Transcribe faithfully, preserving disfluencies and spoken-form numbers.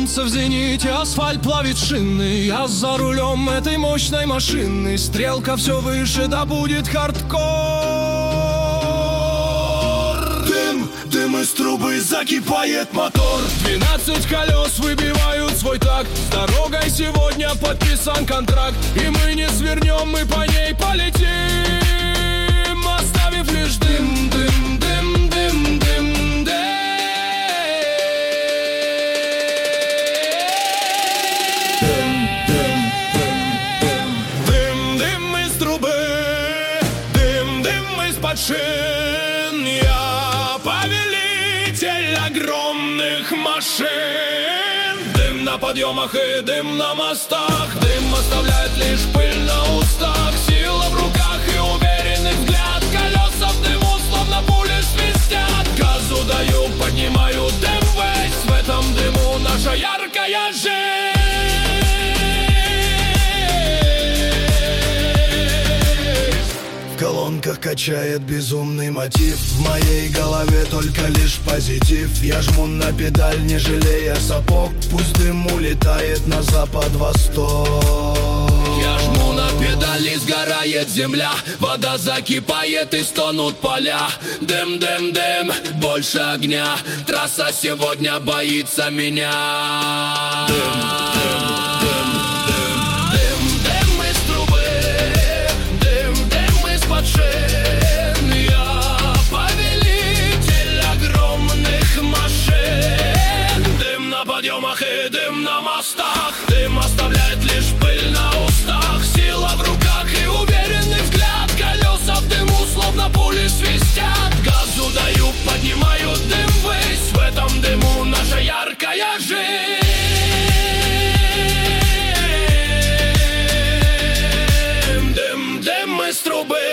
Солнце в зените, асфальт плавит шины. Я за рулем этой мощной машины. Стрелка все выше, да будет хардкор. Дым, дым из трубы, закипает мотор. Двенадцать колес выбивают свой такт. С дорогой сегодня подписан контракт. И мы не свернем, мы по ней полетим, оставив лишь дым, дым, дым, дым, дым, дым. Шин. Я повелитель огромных машин. Дым на подъемах и дым на мостах. Дым оставляет лишь пыль на устах. Сила в руках и уверенный взгляд. Колеса в дыму, словно пули свистят. Газу даю, поднимаю дым весь. В этом дыму наша яркая жизнь. В колонках качает безумный мотив. В моей голове только лишь позитив. Я жму на педаль, не жалея сапог. Пусть дым улетает на запад-восток. Я жму на педали, сгорает земля. Вода закипает и стонут поля. Дым, дым, дым, больше огня. Трасса сегодня боится меня. Дым, дым, дым, дым, дым, дым из трубы. Дым, дым из-под шин. Я повелитель огромных машин. Дым на подъемах и дым на мостах. Дым оставляет лишь пыль на устах. Сила в руках и уверенный взгляд. Колеса в дыму, словно пули свистят. Газу даю, поднимаю дым ввысь. В этом дыму наша яркая жизнь. Дым, дым из трубы.